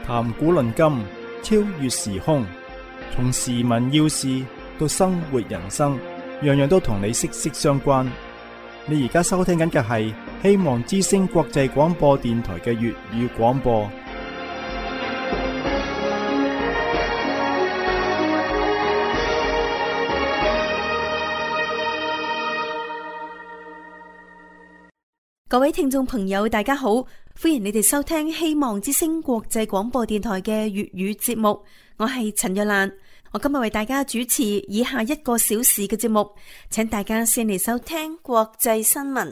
談古論今，超越時空，從時聞要事到生活人生，樣樣都同你息息相關。你而家收聽緊嘅係希望之聲國際廣播電台嘅粵語廣播。 各位聽眾朋友，大家好，歡迎你哋收聽希望之聲國際廣播電台嘅粵語節目。我係陳若蘭，我今日為大家主持以下1個小時嘅節目，請大家先嚟收聽國際新聞。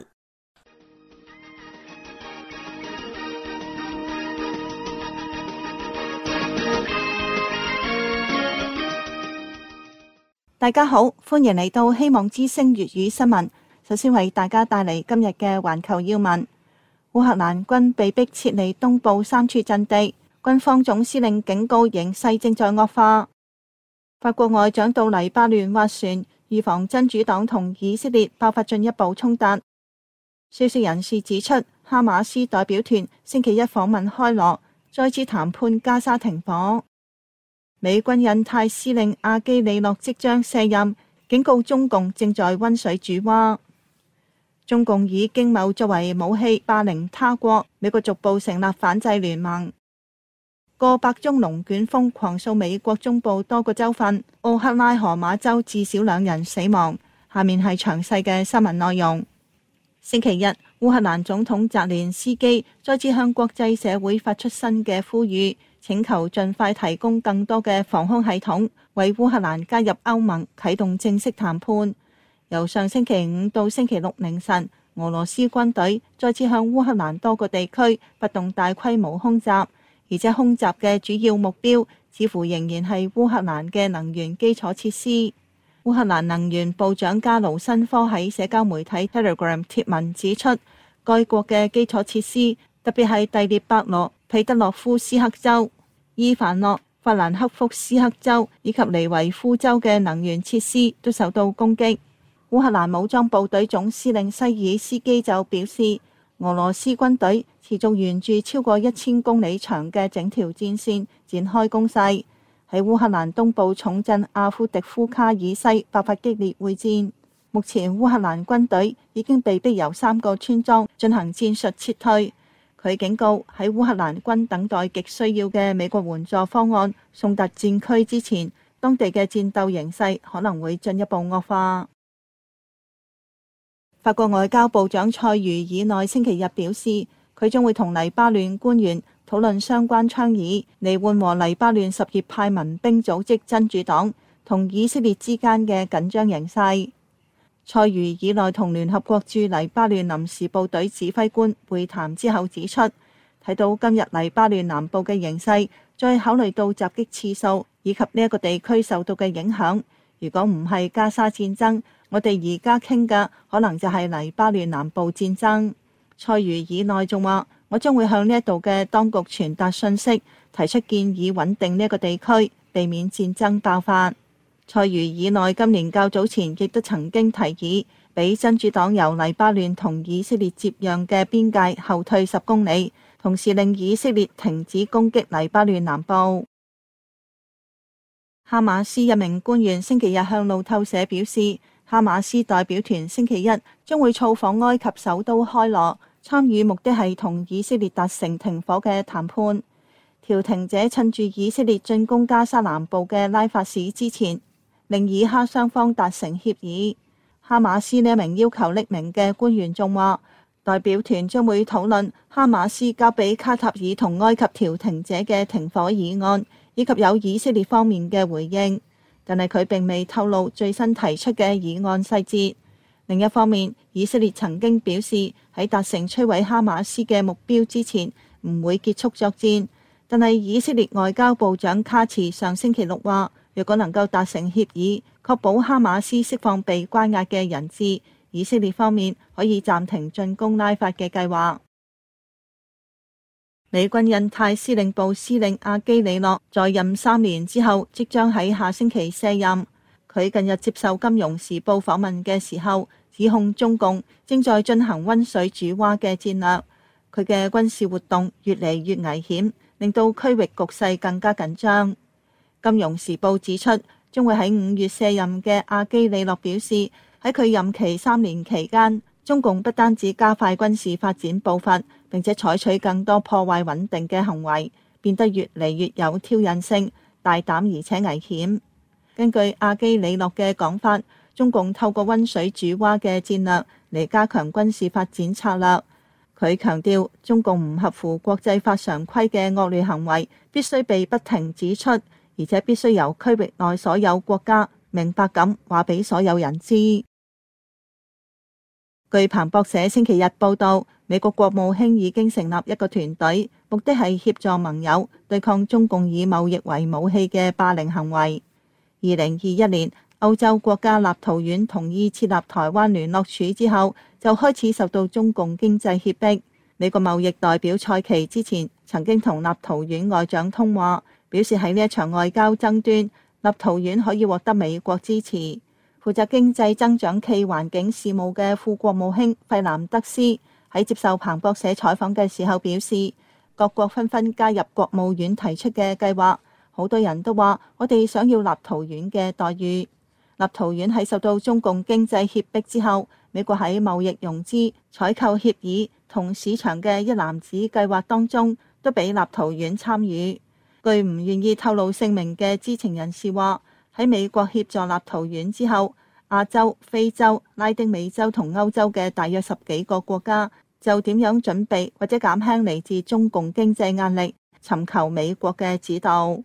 大家好，歡迎嚟到希望之聲粵語新聞。首先為大家帶嚟今日嘅環球要聞。烏克蘭軍被迫撤離東部3處陣地，軍方總司令警告形勢正在惡化。法國外長到黎巴嫩斡旋，預防真主黨同以色列爆發進一步衝突。消息人士指出，哈馬斯代表團星期一訪問開羅，再次談判加沙停火。美軍印太司令阿基里諾即將卸任，警告中共正在溫水煮蛙。中共以經貿作為武器霸凌他國，美國逐步成立反制聯盟。過百宗龍捲風狂掃美國中部多個州份，奧克拉荷馬州至少2人死亡。下面係詳細嘅新聞內容。星期日，烏克蘭總統澤連斯基再次向國際社會發出新嘅呼籲，請求盡快提供更多嘅防空系統，為烏克蘭加入歐盟啟動正式談判。由上星期5到星期6凌晨，俄羅斯軍隊再次向烏克蘭多個地區發動大規模空襲，而且空襲嘅主要目標似乎仍然係烏克蘭嘅能源基礎設施。烏克蘭能源部長加盧申科喺社交媒體 Telegram 貼文指出，該國嘅基礎設施，特別係第聶伯羅、彼得洛夫斯克州、伊凡諾、法蘭克福斯克州以及尼維夫州嘅能源設施都受到攻擊。烏克蘭武裝部隊總司令西爾斯基就表示，俄羅斯軍隊持續沿住超過1000公里長嘅整條戰線展開攻勢，喺烏克蘭東部重鎮阿夫迪夫卡以西爆發激烈會戰。目前烏克蘭軍隊已經被迫由3個村莊進行戰術撤退。佢警告，喺烏克蘭軍等待極需要嘅美國援助方案送達戰區之前，當地嘅戰鬥形勢可能會進一步惡化。法國外交部長塞茹爾內星期日表示，佢將會同黎巴嫩官員討論相關倡議，嚟緩和黎巴嫩什葉派民兵組織真主黨同以色列之間嘅緊張形勢。塞茹爾內同聯合國駐黎巴嫩臨時部隊指揮官會談之後指出，睇到今日黎巴嫩南部嘅形勢，再考慮到襲擊次數以及呢一個地區受到嘅影響，如果唔係加沙戰爭，我哋而家傾嘅可能就係黎巴嫩南部戰爭。塞茹爾內仲話，我將會向呢一度嘅當局傳達信息，提出建議穩定呢一個地區，避免戰爭爆發。塞茹爾內今年較早前亦都曾經提議，俾真主黨由黎巴嫩同以色列接壤嘅邊界後退10公里，同時令以色列停止攻擊黎巴嫩南部。哈馬斯一名官員星期日向路透社表示，哈馬斯代表團星期一將會造訪埃及首都開羅，參與目的係同以色列達成停火嘅談判。調停者趁住以色列進攻加沙南部嘅拉法市之前，令以哈雙方達成協議。哈馬斯呢名要求匿名嘅官員仲話，代表團將會討論哈馬斯交俾卡塔爾同埃及調停者嘅停火議案，以及有以色列方面嘅回應。但係佢並未透露最新提出嘅議案細節。另一方面，以色列曾經表示喺達成摧毀哈馬斯嘅目標之前唔會結束作戰。但係以色列外交部長卡茨上星期6話，若果能夠達成協議，確保哈馬斯釋放被關押嘅人質，以色列方面可以暫停進攻拉法嘅計劃。美軍印太司令部司令阿基里諾在任3年之後，即將喺下星期卸任。佢近日接受《金融時報》訪問嘅時候，指控中共正在進行溫水煮蛙嘅戰略。佢嘅軍事活動越嚟越危險， 令到區域局勢更加緊張。金融時報指出，將會喺5月卸任嘅阿基里諾表示，喺佢任期3年期間，中共不單止加快軍事發展步伐，並且採取更多破壞穩定嘅行為，變得越嚟越有挑釁性、大膽而且危險。根據阿基里諾嘅講法，中共透過溫水煮蛙嘅戰略嚟加強軍事發展策略。佢強調，中共唔合乎國際法常規嘅惡劣行為必須被不停指出，而且必須由區域內所有國家明白咁話俾所有人知。據彭博社星期日報道，美國國務卿已經成立一個團隊，目的係協助盟友對抗中共以貿易為武器嘅霸凌行為。2021年，歐洲國家立陶宛同意設立台灣聯絡處之後，就開始受到中共經濟脅迫。美國貿易代表蔡奇之前曾經同立陶宛外長通話，表示喺呢一場外交爭端，立陶宛可以獲得美國支持。負責經濟增長暨環境事務嘅副國務卿費南德斯喺接受彭博社採訪嘅時候表示，各國紛紛加入國務院提出嘅計劃，好多人都話我哋想要立陶宛嘅待遇。立陶宛喺受到中共經濟脅迫之後，美國喺貿易融資、採購協議同市場嘅一籃子計劃當中，都俾立陶宛參與。據唔願意透露姓名嘅知情人士話，喺美國協助立陶宛之後，亞洲、非洲、拉丁美洲同歐洲嘅大約10幾個國家，就點樣準備或者減輕嚟自中共經濟壓力，尋求美國嘅指導。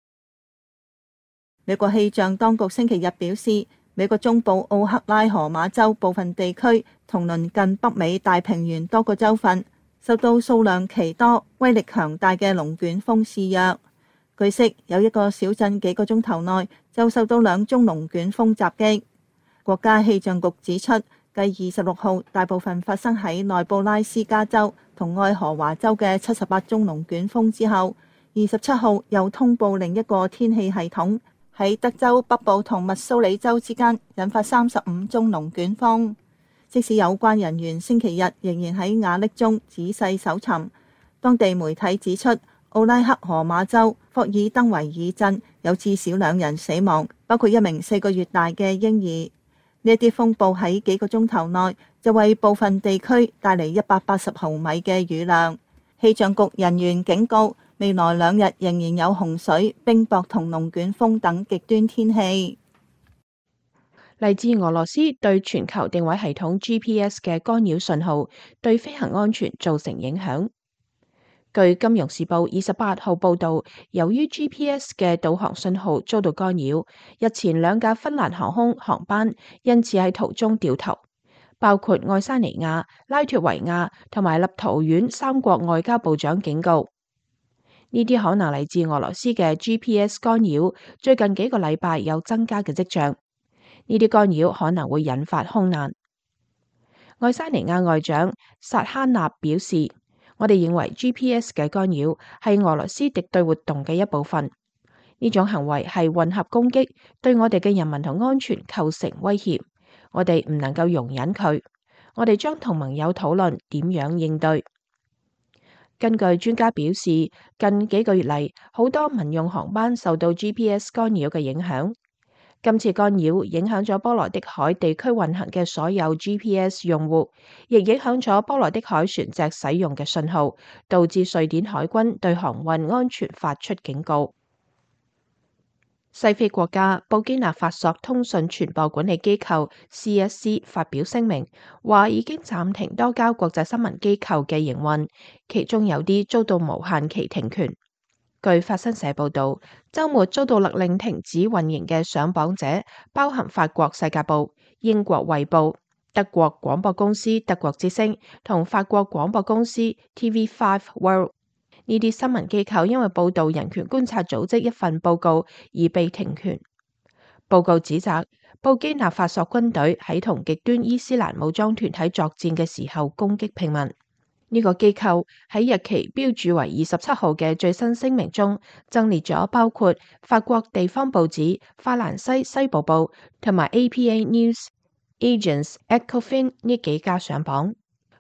美國氣象當局星期日表示，美國中部奧克拉荷馬州部分地區同鄰近北美大平原多個州份受到數量奇多、威力強大嘅龍捲風肆虐。據悉，有一個小鎮幾個鐘頭內就受到2宗龍捲風襲擊。國家氣象局指出，繼26號大部分發生喺內布拉斯加州同愛荷華州嘅78宗龍捲風之後，27號又通報另一個天氣系統喺德州北部同密蘇里州之間引發35宗龍捲風。即使有關人員星期日仍然喺瓦礫中仔細搜尋，當地媒體指出，奧拉克荷馬州霍爾登維爾鎮有至少2人死亡，包括1名4個月大嘅嬰兒。呢一啲風暴喺幾個鐘頭內就為部分地區帶嚟180毫米嘅雨量。氣象局人員警告，未來2日仍然有洪水、冰雹同龍捲風等極端天氣。 嚟自俄羅斯對全球定位系統 GPS 嘅干擾信號，對飛行安全造成影響。據《金融時報》28號報導，由於 GPS 嘅導航信號遭到干擾，日前2架芬蘭航空航班因此喺途中掉頭，包括愛沙尼亞、拉脫維亞同埋立陶宛3國外交部長警告，呢啲可能嚟自俄羅斯嘅 GPS 干擾，最近幾個禮拜有增加嘅跡象。呢啲干擾可能會引發空難。愛沙尼亞外長薩哈納表示，我哋認為 GPS 嘅干擾係俄羅斯敵對活動嘅一部分。呢種行為係混合攻擊，對我哋嘅人民同安全構成威脅。我哋唔能夠容忍佢。我哋將同盟友討論點樣應對。根據專家表示，近幾個月嚟，好多民用航班受到 GPS 干擾嘅影響。今次干擾影響咗波羅的海地區運行嘅所有 GPS 用戶，亦影響咗波羅的海船隻使用嘅信號，導致瑞典海軍對航運安全發出警告。西非國家布基納法索通訊傳播管理機構 CSC 發表聲明，話已經暫停多家國際新聞機構嘅營運，其中有啲遭到無限期停權。據法新社報道，週末遭到勒令停止運營嘅上榜者包含法國世界報、英國衛報、德國廣播公司德國之聲同法國廣播公司 TV5 World。呢啲新聞機構因為報導人權觀察組織一份報告而被停權。報告指責布基納法索軍隊喺同極端伊斯蘭武裝團體作戰嘅時候攻擊平民。呢個機構喺日期標註為27號嘅最新聲明中，增列咗包括法國地方報紙法蘭西西部報同埋 APA News Agence Ecofin 呢幾家上榜。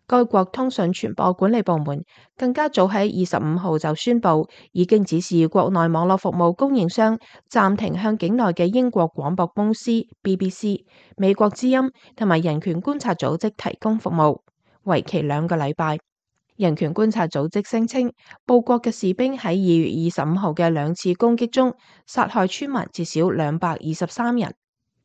該國通訊傳播管理部門更加早喺25號就宣布，已經指示國內網絡服務供應商暫停向境內嘅英國廣播公司 BBC、美國之音同埋人權觀察組織提供服務，為期2個禮拜。人權觀察組織聲稱，報國嘅士兵喺2月25號嘅2次攻擊中殺害村民至少223人。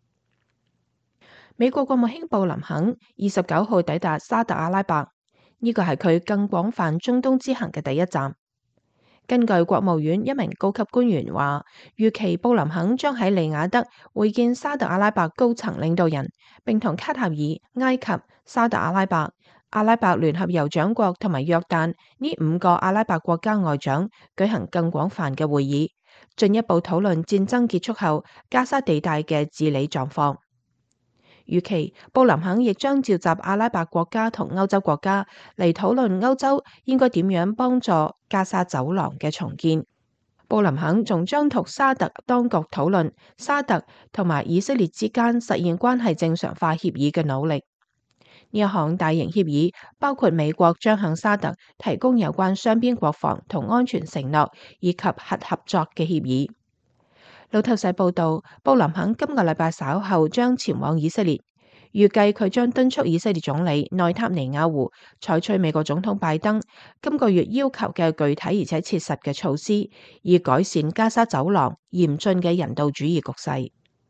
美國國務卿布林肯29號抵達沙特阿拉伯，呢個係佢更廣泛中東之行嘅第一站。根據國務院一名高級官員話，預期布林肯將喺利雅得會見沙特阿拉伯高層領導人，並同卡塔爾、埃及、沙特阿拉伯、阿拉伯聯合酋長國同埋約旦呢5個阿拉伯國家外長舉行更廣泛嘅會議，進一步討論戰爭結束後加沙地帶嘅治理狀況。預期布林肯亦將召集阿拉伯國家同歐洲國家嚟討論歐洲應該點樣幫助加沙走廊嘅重建。布林肯仲將同沙特當局討論沙特同埋以色列之間實現關係正常化協議嘅努力。呢一項大型協議包括美國將向沙特提供有關雙邊國防同安全承諾以及核合作嘅協議。路透社報道，布林肯今個禮拜稍後將前往以色列，預計佢將敦促以色列總理內塔尼亞胡採取美國總統拜登今個月要求嘅具體而且切實嘅措施，以改善加沙走廊嚴峻嘅人道主義局勢。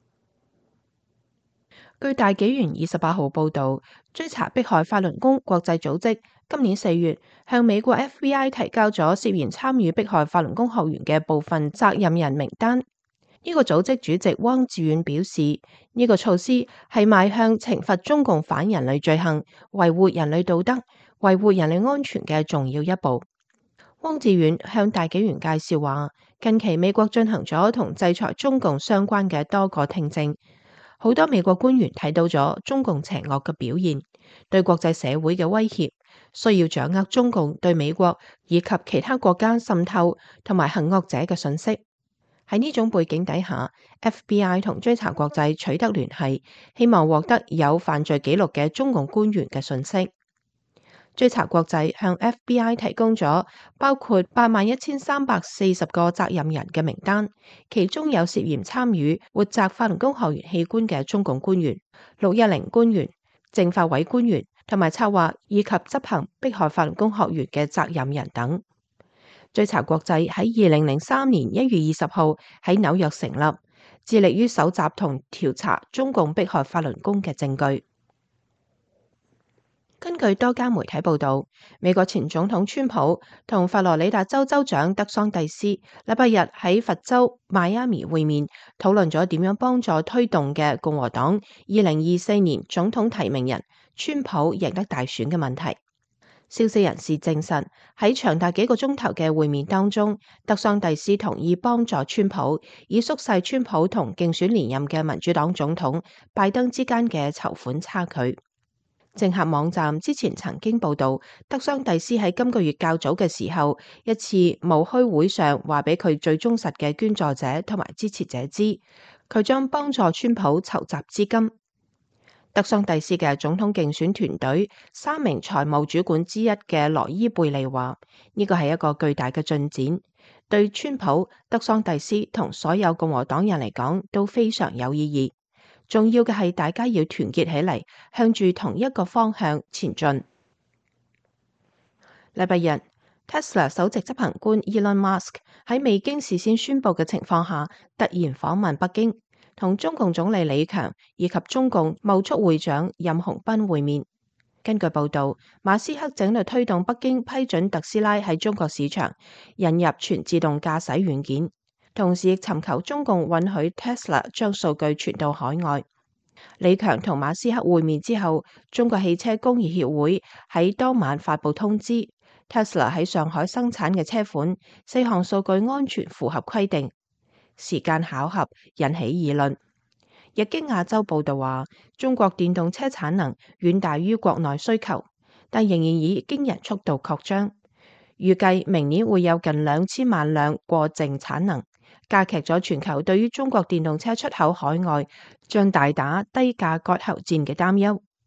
據大紀元28號報道，追查迫害法輪功國際組織今年4月向美國 FBI 提交咗涉嫌參與迫害法輪功學員嘅部分責任人名單。呢個組織主席汪志遠表示，呢個措施係邁向懲罰中共反人類罪行、維護人類道德、維護人類安全嘅重要一步。汪志遠向大紀元介紹話，近期美國進行咗同制裁中共相關嘅多個聽證，好多美國官員睇到咗中共邪惡嘅表現，對國際社會嘅威脅，需要掌握中共對美國以及其他國家滲透同埋行惡者嘅信息。喺呢種背景底下 ，FBI 同追查國際取得聯繫，希望獲得有犯罪記錄嘅中共官員嘅信息。追查國際向 FBI 提供咗包括81,340個責任人嘅名單，其中有涉嫌參與活摘法輪功學員器官嘅中共官員、610官員、政法委官員同埋策劃以及執行迫害法輪功學員嘅責任人等。追查國際喺2003年1月20號喺紐約成立，致力於搜集同調查中共迫害法輪功嘅證據。根據多家媒體報道，美國前總統川普同佛羅里達州州長德桑蒂斯禮拜日喺佛州邁阿密會面，討論咗點樣幫助推動嘅共和黨2024年總統提名人川普贏得大選嘅問題。消息人士證實，喺長達幾個鐘頭嘅會面當中，德桑蒂斯同意幫助川普，以縮細川普同競選連任嘅民主黨總統拜登之間嘅籌款差距。政客網站之前曾經報道，德桑蒂斯喺今個月較早嘅時候，一次務虛會上話俾佢最忠實嘅捐助者同埋支持者知，佢將幫助川普籌集資金。德桑蒂斯嘅總統競選團隊3名財務主管之一嘅羅伊貝利話，呢個係一個巨大嘅進展，對川普、德桑蒂斯同所有共和黨人嚟講都非常有意義。重要嘅係大家要團結起嚟，向住同一個方向前進。禮拜日，Tesla 首席執行官 Elon Musk 喺未經事先宣布嘅情況下，突然訪問北京，同中共總理李強以及中共貿促會長任洪斌會面。根據報導，馬斯克正在推動北京批准特斯拉喺中國市場引入全自動駕駛軟件，同時亦尋求中共允許 Tesla 將數據傳到海外。李強同馬斯克會面之後，中國汽車工業協會喺當晚發布通知， Tesla 喺上海生產嘅車款4項數據安全符合規定。時間巧合引起議論。日經亞洲報道話，中國電動車產能遠大於國內需求，但仍然以驚人速度擴張，預計明年會有近2000萬輛過剩產能，加劇咗全球對於中國電動車出口海外將大打低價割喉戰嘅擔憂。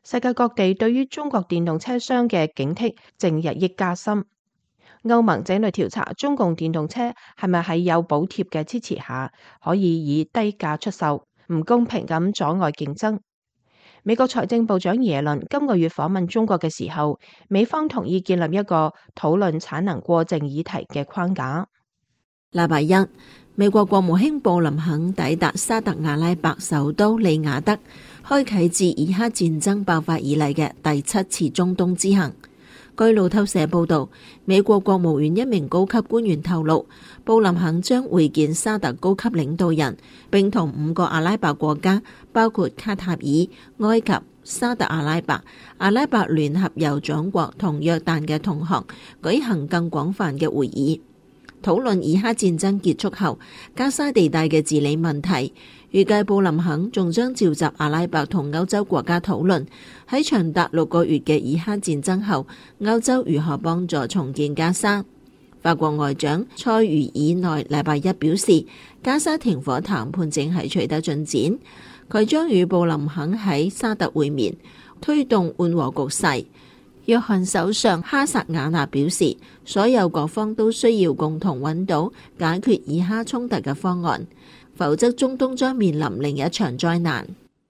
世界各地對於中國電動車商嘅警惕正日益加深。歐盟這類調查中共電動車係咪喺有補貼嘅支持下可以以低價出售，唔公平咁阻礙競爭。美國財政部長耶倫今個月訪問中國嘅時候，美方同意建立一個討論產能過剩議題嘅框架。 禮拜一，美國國務卿布林肯抵達沙特阿拉伯首都利雅得，開啟自以哈戰爭爆發以嚟嘅第7次中東之行。據路透社報道，美國國務院一名高級官員透露，布林肯將會見沙特高級領導人，並同5個阿拉伯國家，包括卡塔爾、埃及、沙特阿拉伯、阿拉伯聯合酋長國同約旦嘅同行，舉行更廣泛嘅會議，討論以哈戰爭結束後加沙地帶嘅治理問題。預計布林肯仲將召集阿拉伯同歐洲國家討論喺長達6個月嘅以哈戰爭後，歐洲如何幫助重建加沙。法國外長塞茹爾內禮拜一表示，加沙停火談判正係取得進展，佢將與布林肯喺沙特會面，推動緩和局勢。約翰首相哈薩瓦納表示，所有各方都需要共同揾到解決以哈衝突嘅方案，否則中東將面臨另一場災難。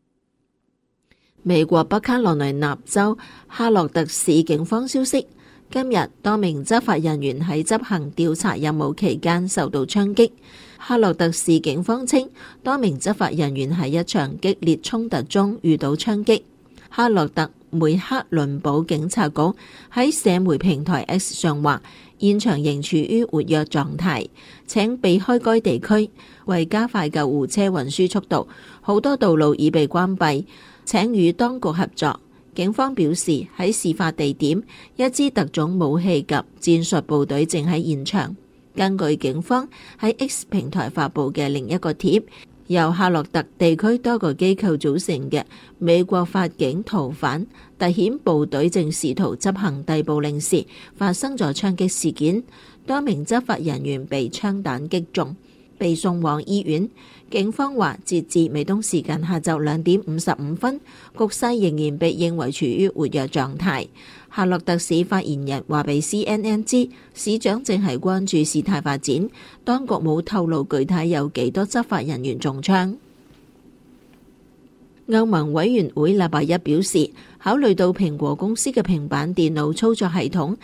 美國北卡羅來納州哈洛特市警方消息，今日多名執法人員喺執行調查任務期間受到槍擊。哈洛特市警方稱，多名執法人員喺一場激烈衝突中遇到槍擊。哈洛特梅克倫堡警察局喺社媒平台 X 上話，現場仍處於活躍狀態，請避開該地區。為加快救護車運輸速度，好多道路已被關閉，請與當局合作。警方表示，喺事發地點，一支特種武器及戰術部隊正喺現場。根據警方喺 X 平台發布嘅另一個貼，由夏洛特地區多個機構組成嘅美國法警逃犯特遣部隊正試圖執行逮捕令時，發生咗槍擊事件，多名執法人員被槍彈擊中，被送往醫院。警方話，截至美東時間下晝2點55分，局勢仍然被認為處於活躍狀態。夏洛特市發言人話俾 CNN 知，市長正係關注事態發展，當局冇透露具體有幾多執法人員中槍。歐盟委員會禮拜一表示，考慮到蘋果公司嘅平板電腦操作系統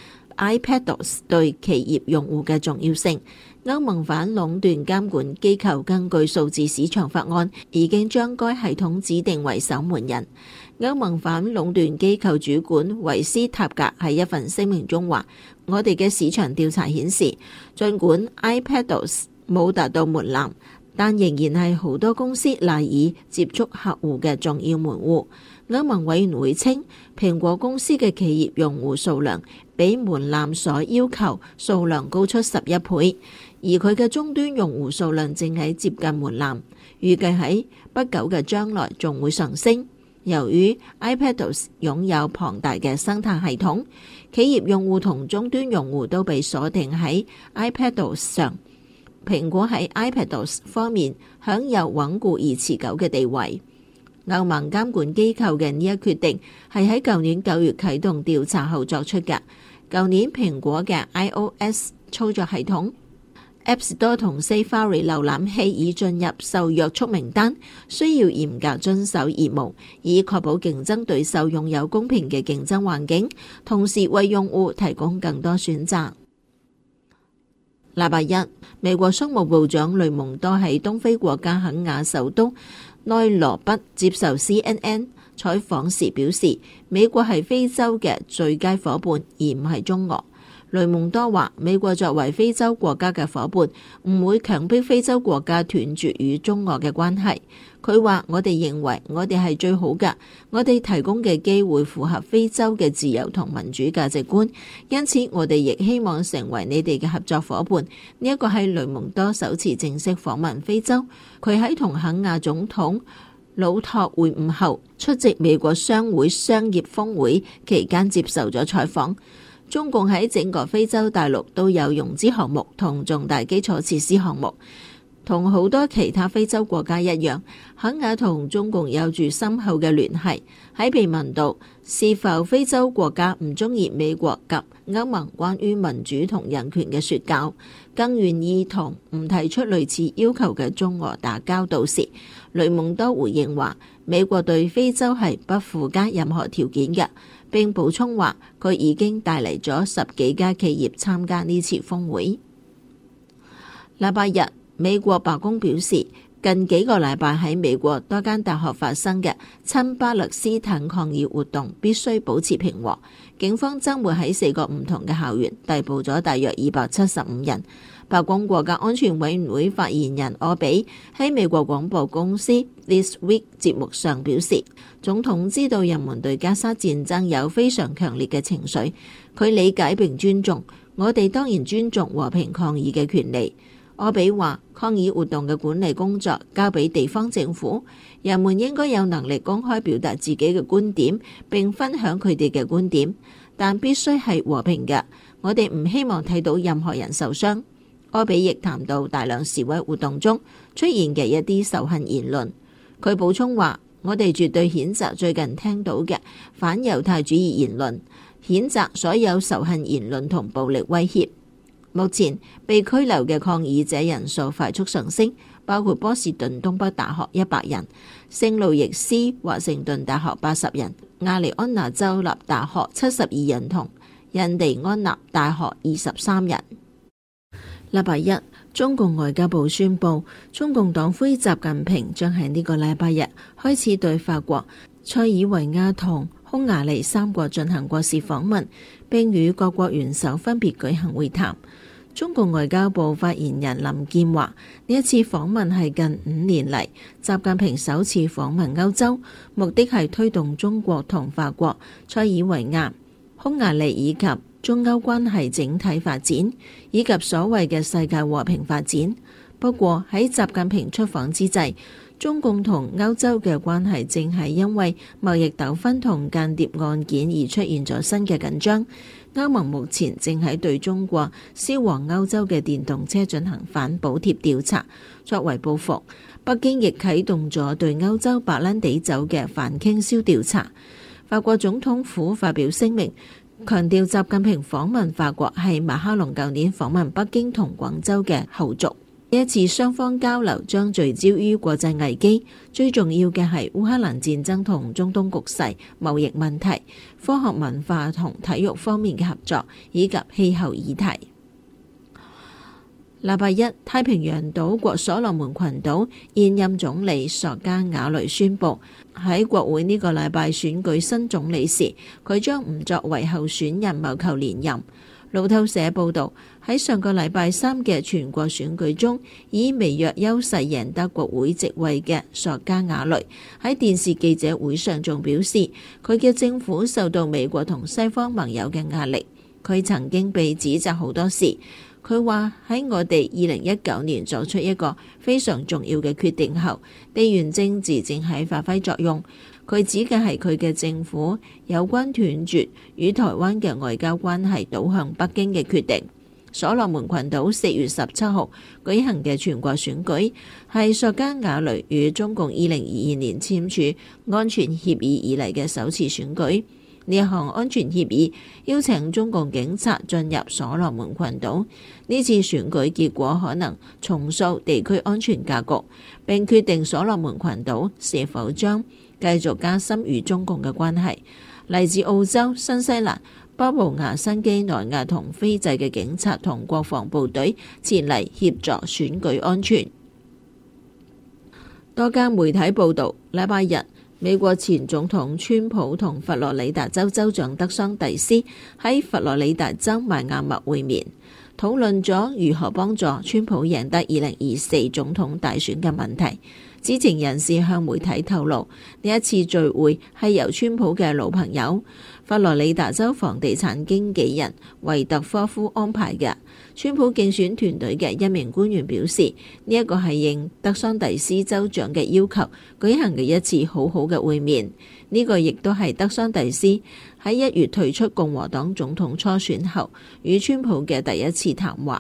iPadOS 對企業用戶嘅重要性，歐盟反壟斷監管機構根據數字市場法案已經將該系統指定為守門人。歐盟反壟斷機構主管維斯塔格喺一份聲明中話，我哋嘅市場調查顯示，儘管 iPadOS 冇達到門檻，但仍然係好多公司賴以接觸客戶嘅重要門戶。歐盟委員會稱，蘋果公司嘅企業用戶數量比門檻所要求數量高出11倍，而佢嘅終端用戶數量正喺接近門檻，預計喺不久嘅將來仲會上升。由於 iPadOS 擁有龐大嘅生態系統，企業用戶同終端用戶都被鎖定喺 iPadOS 上。蘋果喺 iPadOS 方面享有穩固而持久嘅地位。歐盟監管機構嘅呢一決定係喺舊年9月啟動調查後作出嘅。舊年蘋果嘅 iOS 操作系統、App Store 同 Safari 瀏覽器已進入受約束名單，需要嚴格遵守義務，以確保競爭對手擁有公平嘅競爭環境，同時為用戶提供更多選擇。禮拜一，美國商務部長雷蒙多喺東非國家肯亞首都內羅畢接受 CNN 採訪時表示，美國係非洲嘅最佳夥伴，而唔係中俄。雷蒙多話，美國作為非洲國家嘅夥伴，唔會強迫非洲國家斷絕與中俄嘅關係。佢話，我哋認為我哋係最好嘅，我哋提供嘅機會符合非洲嘅自由同民主價值觀，因此我哋亦希望成為你哋嘅合作夥伴。呢一個係雷蒙多首次正式訪問非洲，佢喺同肯亞總統魯托會晤後，出席美國商會商業峰會期間接受咗採訪。中共喺整個非洲大陸都有融資項目同重大基礎設施項目， 同好多其他非洲國家一樣，肯亞同中共有住深厚嘅聯繫。喺被問到是否非洲國家唔中意美國及歐盟關於民主同人權嘅說教，更願意同唔提出類似要求嘅中俄打交道時，雷蒙多回應話：美國對非洲係不附加任何條件嘅，並補充話佢已經帶嚟咗10幾家企業參加呢次峰會。禮拜日，美國白宮表示，近幾個禮拜喺美國多間大學發生嘅親巴勒斯坦抗議活動必須保持平和。警方週末喺4個唔同嘅校園逮捕咗大約275人。白宮國家安全委員會發言人柯比喺美國廣播公司 This Week 節目上表示，總統知道人們對加沙戰爭有非常強烈嘅情緒，佢理解並尊重，我哋當然尊重和平抗議嘅權利。柯比話，抗議活動嘅管理工作交俾地方政府，人們應該有能力公開表達自己嘅觀點並分享佢哋嘅觀點，但必須係和平嘅。我哋唔希望睇到任何人受傷。柯比亦談到大量示威活動中出現嘅一啲仇恨言論。佢補充話，我哋絕對譴責最近聽到嘅反猶太主義言論，譴責所有仇恨言論同暴力威脅。目前被拘留嘅抗議者人數快速上升，包括波士頓東北大學100人、聖路易斯華盛頓大學80人、亞利安那州立大學72人同印第安納大學23人。禮拜一，中共外交部宣布，中共黨魁習近平將喺呢個禮拜日開始對法國、塞爾維亞同匈牙利3國進行國事訪問，並與各國元首分別舉行會談。中共外交部發言人林健話：呢一次訪問係近5年嚟習近平首次訪問歐洲，目的係推動中國同法國、塞爾維亞、匈牙利以及中歐關係整體發展，以及所謂嘅世界和平發展。不過喺習近平出訪之際，中共同歐洲嘅關係正係因為貿易糾紛同間諜案件而出現咗新嘅緊張。歐盟目前正喺對中國銷往歐洲嘅電動車進行反補貼調查，作為報復。北京亦啟動咗對歐洲白蘭地酒嘅反傾銷調查。法國總統府發表聲明，強調習近平訪問法國係馬克龍舊年訪問北京同廣州嘅後續。呢一次雙方交流將聚焦於國際危機，最重要嘅係烏克蘭戰爭同中東局勢、貿易問題、科學文化同體育方面嘅合作，以及氣候議題。禮拜一，太平洋島國所羅門群島現任總理索加瓦雷宣布，喺國會呢個禮拜選舉新總理時，佢將唔作為候選人謀求連任。路透社報導，喺上個禮拜3嘅全國選舉中，以微弱優勢贏得國會席位嘅索加瓦雷喺電視記者會上仲表示，佢嘅政府受到美國同西方盟友嘅壓力。佢曾經被指責好多事。佢話喺我哋2019年作出一個非常重要嘅決定後，地緣政治正喺發揮作用。佢指嘅係佢嘅政府有關斷絕與台灣嘅外交關係倒向北京嘅決定。所羅門群島4月17號舉行嘅全國選舉係索加瓦雷與中共2022年簽署安全協議以嚟嘅首次選舉。呢一項安全協議邀請中共警察進入所羅門群島。呢次選舉結果可能重塑地區安全格局，並決定所羅門群島是否將繼續加深與中共嘅關係。嚟自澳洲、新西蘭、巴布亞新幾內亞同斐濟嘅警察同國防部隊前嚟協助選舉安全。多家媒體報導，禮拜日，美國前總統川普同佛羅里達州州長德桑蒂斯喺佛羅里達州邁阿密會面，討論咗如何幫助川普贏得2024總統大選嘅問題。知情人士向媒體透露，呢一次聚會係由川普嘅老朋友佛羅里達州房地產經紀人維特科夫安排嘅。川普競選團隊嘅一名官員表示，呢一個係應德桑蒂斯州長嘅要求舉行嘅一次好好嘅會面。呢個亦都係德桑蒂斯喺1月退出共和黨總統初選後與川普嘅第一次談話。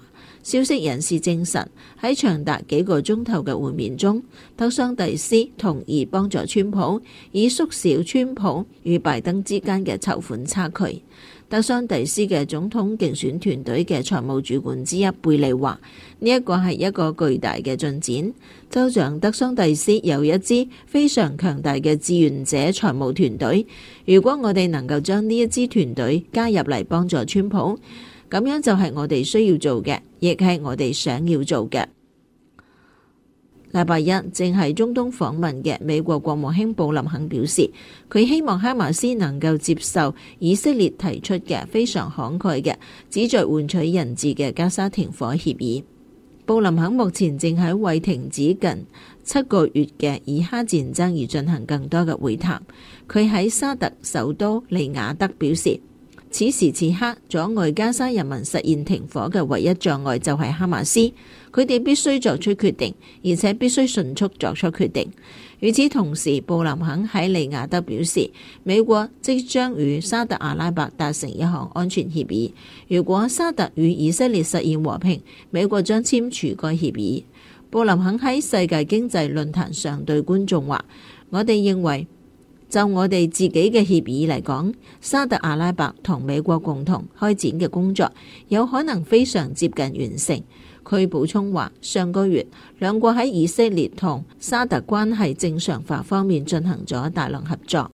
消息人士證實，喺長達幾個鐘頭嘅會面中，德桑蒂斯同意幫助川普，以縮小川普與拜登之間嘅籌款差距。德桑蒂斯嘅總統競選團隊嘅財務主管之一貝利話：呢一個係一個巨大嘅進展。州長德桑蒂斯有一支非常強大嘅志願者財務團隊。如果我哋能夠將呢一支團隊加入嚟幫助川普，咁樣就係我哋需要做嘅，亦係我哋想要做嘅。禮拜一正喺中東訪問嘅美國國務卿布林肯表示，佢希望哈馬斯能夠接受以色列提出嘅非常慷慨嘅旨在換取人質嘅加沙停火協議。布林肯目前正喺為停止近7個月嘅以哈戰爭而進行更多嘅會談。佢喺沙特首都利雅得表示，此時此刻阻礙加沙人民實現停火嘅唯一障礙就係哈馬斯，佢哋必須作出決定，而且必須迅速作出決定。與此同時，布林肯喺利雅得表示，美國即將與沙特阿拉伯達成一項安全協議，如果沙特與以色列實現和平，美國將簽署該協議。布林肯喺世界經濟論壇上對觀眾話：我哋認為，就我哋自己嘅協議嚟講，沙特阿拉伯同美國共同開展嘅工作有可能非常接近完成。佢補充話，上個月兩國喺以色列同沙特關係正常化方面進行咗大量合作。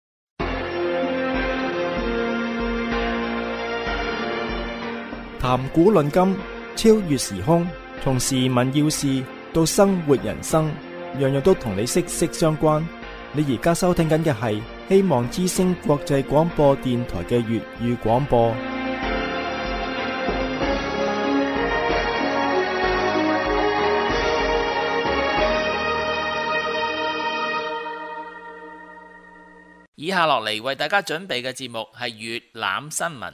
談古論今，超越時空，從時聞要事到生活人生，樣樣都同你息息相關。你而家收聽緊嘅係希望之聲國際廣播電台嘅粵語廣播。 以下落嚟為大家準備嘅節目係粵覽新聞。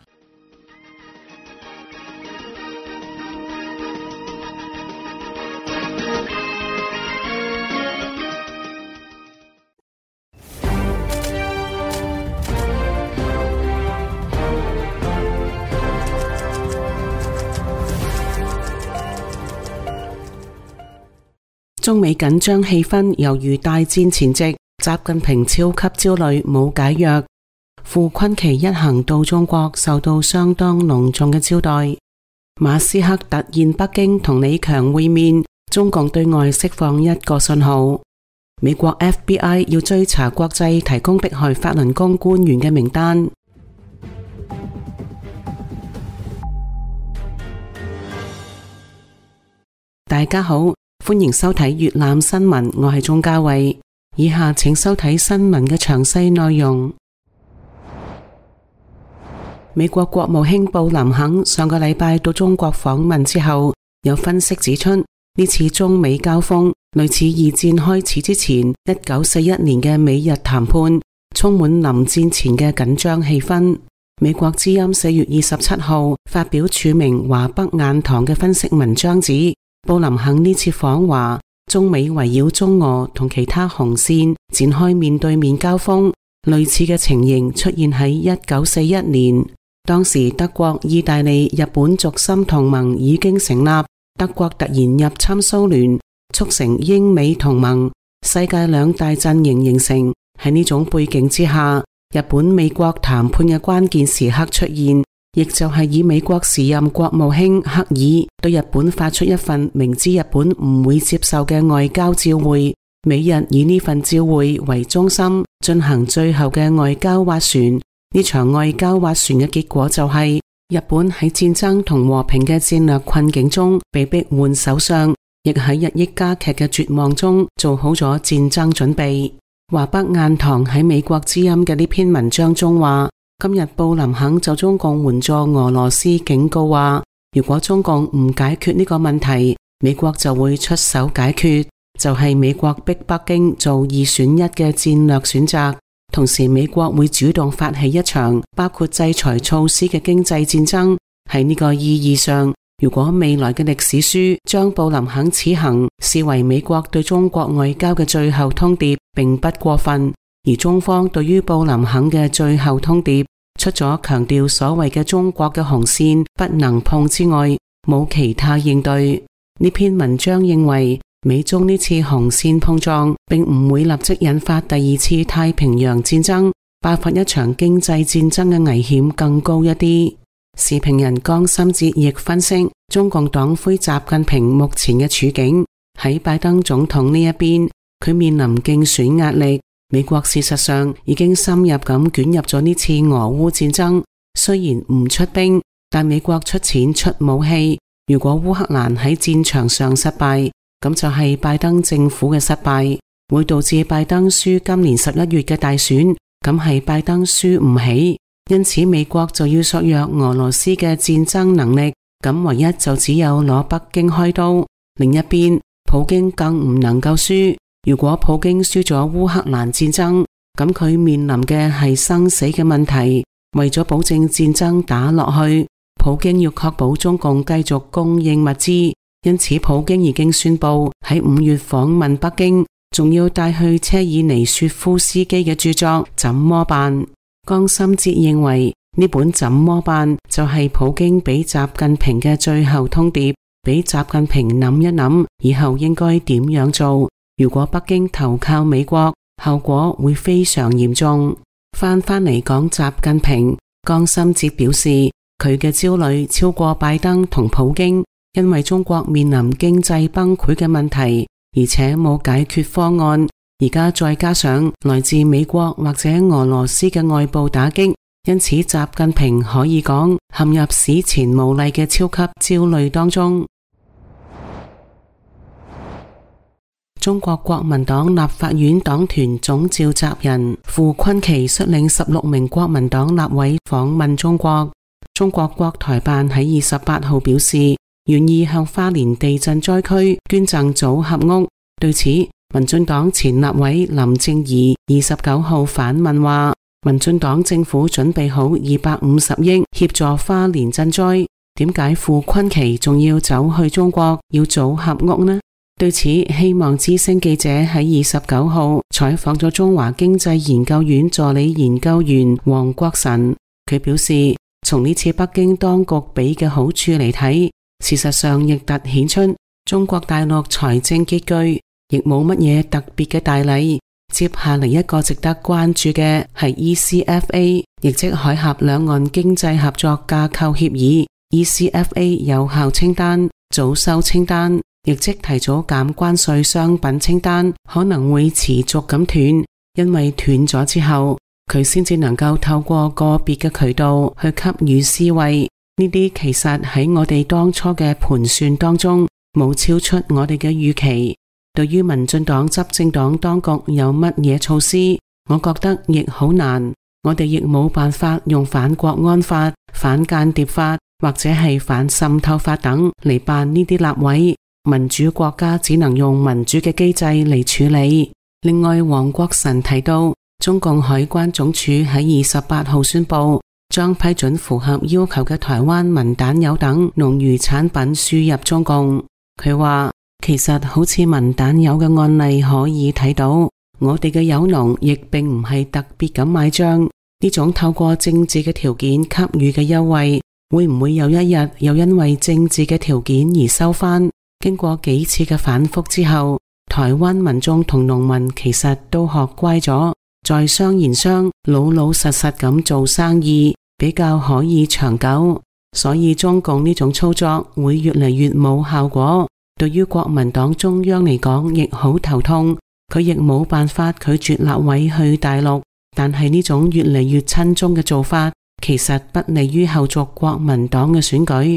中美緊張氣氛猶如大戰前夕，習近平超級焦慮冇解藥。傅昆萁一行到中國受到相當隆重嘅招待。馬斯克突現北京同李強會面，中共對外釋放一個信號。美國 FBI 要追查國際提供迫害法輪功官員嘅名單。大家好，歡迎收睇粵覽新聞，我係鍾嘉慧。以下請收睇新聞嘅詳細內容。美國國務卿布林肯上個禮拜到中國訪問之後，有分析指出，呢次中美交鋒類似二戰開始之前1941年嘅美日談判，充滿臨戰前嘅緊張氣氛。美國之音4月27號發表署名華北雁堂嘅分析文章指，布林肯呢次訪華，中美圍繞中俄同其他紅線展開面對面交鋒，類似嘅情形出現喺1941年。當時德國、意大利、日本軸心同盟已經成立，德國突然入侵蘇聯，促成英美同盟，世界兩大陣營形成。喺呢種背景之下，日本美國談判嘅關鍵時刻出現，亦就係以美國時任國務卿克爾對日本發出一份明知日本唔會接受嘅外交照會，美日以呢份照會為中心進行最後嘅外交斡旋。呢場外交斡旋嘅結果就係日本喺戰爭同和平嘅戰略困境中被迫換首相，亦喺日益加劇嘅絕望中做好咗戰爭準備。華北雁堂喺美國之音嘅呢篇文章中話，今日布林肯就中共援助俄羅斯警告話，如果中共唔解決呢個問題，美國就會出手解決，就係美國逼北京做二選一嘅戰略選擇。同時美國會主動發起一場包括制裁措施嘅經濟戰爭。喺呢個意義上，如果未來嘅歷史書將布林肯此行視為美國對中國外交嘅最後通牒，並不過分。而中方對於布林肯嘅最後通牒，除咗強調所謂嘅中國嘅紅線不能碰之外， 冇其他應對。呢篇文章認為，美中呢次紅線碰撞並唔會立即引發第二次太平洋戰爭，爆發一場經濟戰爭嘅危險更高一啲。時評人江心哲亦分析，中共黨魁習近平目前嘅處境，喺拜登總統呢一邊，佢面臨競選壓力。美國事實上已經深入咁捲入咗呢次俄烏戰爭，雖然唔出兵，但美國出錢出武器。如果烏克蘭喺戰場上失敗，咁就係拜登政府嘅失敗，會導致拜登輸今年11月嘅大選，咁係拜登輸唔起。因此美國就要削弱俄羅斯嘅戰爭能力，咁唯一就只有攞北京開刀。另一邊，普京更唔能夠輸。如果普京輸咗烏克蘭戰爭，咁佢面臨嘅係生死嘅問題。為咗保證戰爭打落去，普京要確保中共繼續供應物資，因此普京已經宣布喺5月訪問北京，仲要帶去車爾尼雪夫斯基嘅著作《怎麼辦》。江心哲認為呢本《怎麼辦》就係普京俾習近平嘅最後通牒，俾習近平諗一諗以後應該點樣做。如果北京投靠美國，後果會非常嚴重。翻嚟講習近平，江心哲表示佢嘅焦慮超過拜登同普京，因為中國面臨經濟崩潰嘅問題，而且冇解決方案。而家再加上來自美國或者俄羅斯嘅外部打擊，因此習近平可以講陷入史前無例嘅超級焦慮當中。中國國民黨立法院黨團總召集人傅崑萁率領16名國民黨立委訪問中國。中國國台辦喺28號表示，願意向花蓮地震災區捐贈組合屋。對此，民進黨前立委林正儀29號反問話，民進黨政府準備好250億協助花蓮賑災，點解傅崑萁仲要走去中國要組合屋呢？對此，希望之聲記者喺29號採訪咗中華經濟研究院助理研究員黃國臣，佢表示，從呢次北京當局俾嘅好處嚟睇，事實上亦突顯出中國大陸財政拮據，亦冇乜嘢特別嘅大禮。接下嚟一個值得關注嘅係 ECFA， 亦即海峽兩岸經濟合作架構協議。ECFA 有效清單、早收清單，亦即提早減關稅商品清單，可能會持續咁斷，因為斷咗之後，佢先至能夠透過個別嘅渠道去給予施惠。呢啲其實喺我哋當初嘅盤算當中，冇超出我哋嘅預期。對於民進黨執政黨當局有乜嘢措施，我覺得亦好難。我哋亦冇辦法用反國安法、反間諜法或者係反滲透法等嚟辦呢啲立委。民主國家只能用民主嘅機制嚟處理。另外，黃國臣提到，中共海關總署喺28號宣布，將批准符合要求嘅台灣文旦柚等農漁產品輸入中共。佢話，其實好似文旦柚嘅案例可以睇到，我哋嘅柚農亦並唔係特別咁買賬。呢種透過政治嘅條件給予嘅優惠，會唔會有一日又因為政治嘅條件而收返？經過幾次嘅反覆之後，台灣民眾同農民其實都學乖咗，在商言商，老老實實咁做生意，比較可以長久。所以中共呢種操作會越嚟越冇效果。對於國民黨中央嚟講，亦好頭痛，佢亦冇辦法拒絕立委去大陸。但係呢種越嚟越親中嘅做法，其實不利於後續國民黨嘅選舉。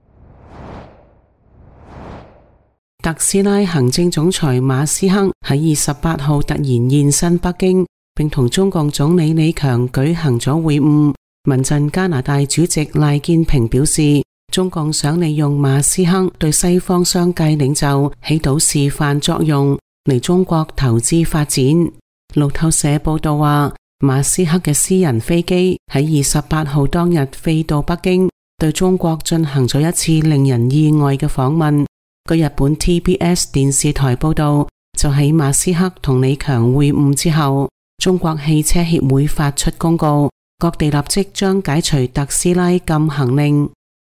特斯拉行政總裁馬斯克喺28號突然現身北京，並同中共總理李強舉行咗會晤。民陣加拿大主席賴建平表示，中共想利用馬斯克對西方商界領袖起到示範作用，嚟中國投資發展。路透社報道話，馬斯克嘅私人飛機喺28號當日飛到北京，對中國進行咗一次令人意外嘅訪問。據日本 TBS 電視台報道，就喺馬斯克同李強會晤之後，中國汽車協會發出公告，各地立即將解除特斯拉禁行令。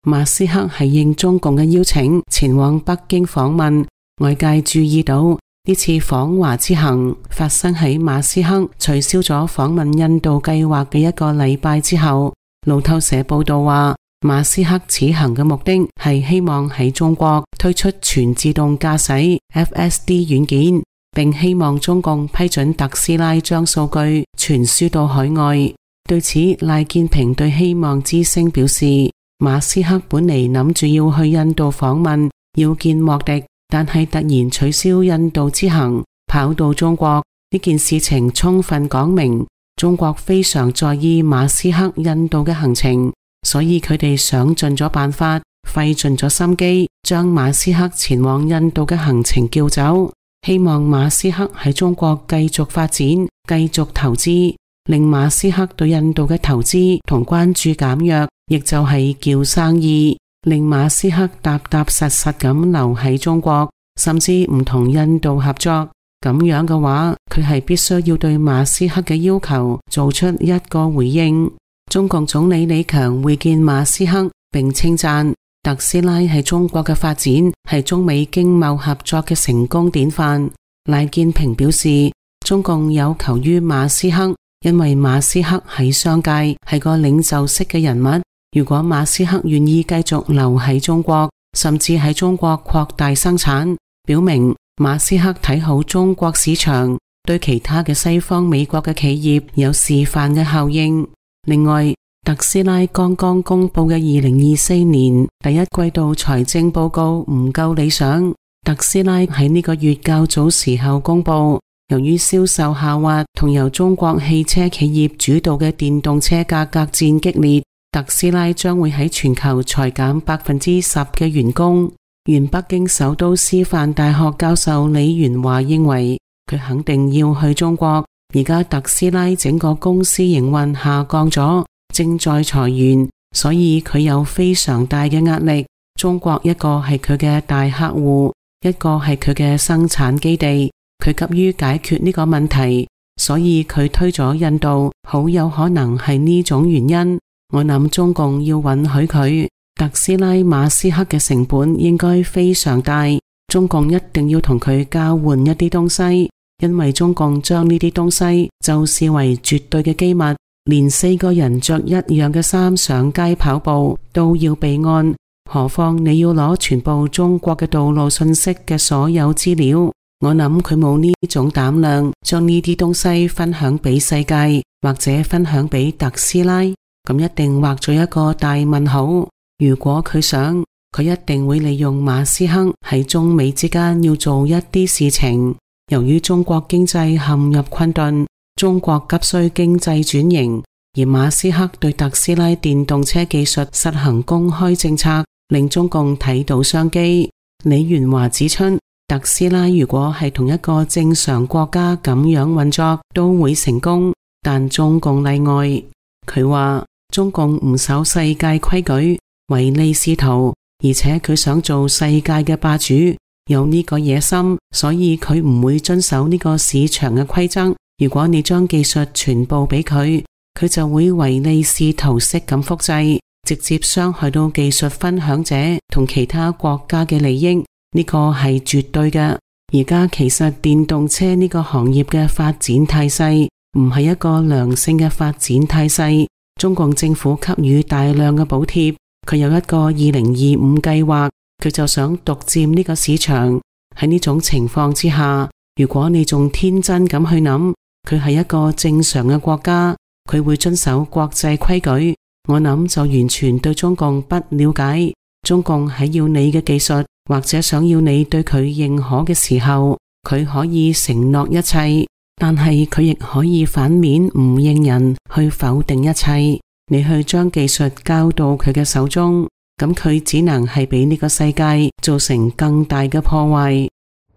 馬斯克係應中共嘅邀請前往北京訪問。外界注意到呢次訪華之行發生喺馬斯克取消咗訪問印度計劃嘅一個禮拜之後。路透社報道話，馬斯克此行嘅目的係希望喺中國推出全自動駕駛 FSD 軟件，並希望中共批准特斯拉將數據傳輸到海外。對此，賴建平對希望之聲表示，馬斯克本嚟諗住要去印度訪問，要見莫迪，但係突然取消印度之行，跑到中國。呢件事情充分講明中國非常在意馬斯克印度嘅行程，所以佢哋想盡咗辦法，費盡咗心機，將馬斯克前往印度嘅行程叫走，希望馬斯克喺中國繼續發展，繼續投資，令馬斯克對印度嘅投資同關注減弱，亦就係叫生意，令馬斯克踏踏實實咁留喺中國，甚至唔同印度合作。咁樣嘅話，佢係必須要對馬斯克嘅要求做出一個回應。中共總理李強會見馬斯克，並稱讚特斯拉喺中國嘅發展係中美經貿合作嘅成功典範。賴建平表示，中共有求於馬斯克，因為馬斯克喺商界係個領袖式嘅人物。如果馬斯克願意繼續留喺中國，甚至喺中國擴大生產，表明馬斯克睇好中國市場，對其他嘅西方美國嘅企業有示範嘅效應。另外，特斯拉剛剛公布嘅2024年第一季度財政報告唔夠理想。特斯拉喺呢個月較早時候公布，由於銷售下滑同由中國汽車企業主導嘅電動車價格戰激烈，特斯拉將會喺全球裁減10%嘅員工。原北京首都師範大學教授李元華認為，佢肯定要去中國。而家特斯拉整個公司營運下降咗，正在裁員，所以佢有非常大嘅壓力。中國一個係佢嘅大客戶，一個係佢嘅生產基地，佢急於解決呢個問題，所以佢推咗印度，好有可能係呢種原因。我諗中共要允許佢。特斯拉馬斯克嘅成本應該非常大，中共一定要同佢交換一啲東西，因為中共將呢啲東西就視為絕對嘅機密，連4個人着一樣嘅衫上街跑步都要備案，何況你要攞全部中國嘅道路信息嘅所有資料。我諗佢冇呢種膽量將呢啲東西分享俾世界，或者分享俾特斯拉，咁一定畫咗一個大問號。如果佢想，佢一定會利用馬斯克喺中美之間要做一啲事情。由於中國經濟陷入困頓，中國急需經濟轉型，而馬斯克對特斯拉電動車技術實行公開政策，令中共睇到商機。李元華指出，特斯拉如果係同一個正常國家咁樣運作，都會成功，但中共例外。佢話中共唔守世界規矩，唯利是圖，而且佢想做世界嘅霸主，有呢個野心，所以佢唔會遵守呢個市場嘅規則。如果你將技術全部俾佢，佢就會唯利是圖式咁複製，直接傷害到技術分享者同其他國家嘅利益。呢個係絕對嘅。而家其實電動車呢個行業嘅發展態勢唔係一個良性嘅發展態勢。中共政府給予大量嘅補貼，佢有一個2025計劃，佢就想獨佔呢個市場。喺呢種情況之下，如果你仲天真咁去諗，佢係一個正常嘅國家，佢會遵守國際規矩，我諗就完全對中共不了解。中共喺要你嘅技術，或者想要你對佢認可嘅時候，佢可以承諾一切，但係佢亦可以反面唔認人，去否定一切。你去將技術交到佢嘅手中，咁佢只能係俾呢個世界造成更大嘅破壞。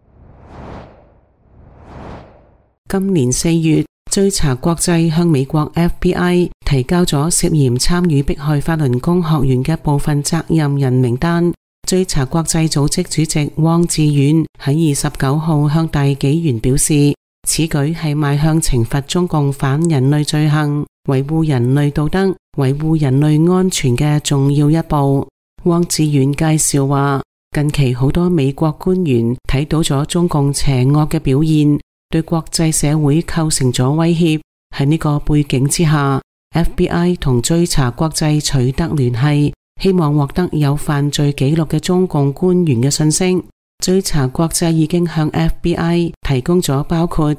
今年4月，追查國際向美國 FBI 提交咗涉嫌參與迫害法輪功學員嘅部分責任人名單。追查國際組織主席汪志遠喺29號向大紀元表示，此舉係邁向懲罰中共反人類罪行、維護人類道德、維護人類安全嘅重要一步。 汪志遠介紹話，近期好多美國官員睇到咗中共邪惡嘅表現，對國際社會構成咗威脅。喺呢個背景之下， FBI 同追查國際取得聯繫，希望獲得有犯罪記錄嘅中共官員嘅信息。追查國際已經向 FBI 提供咗包括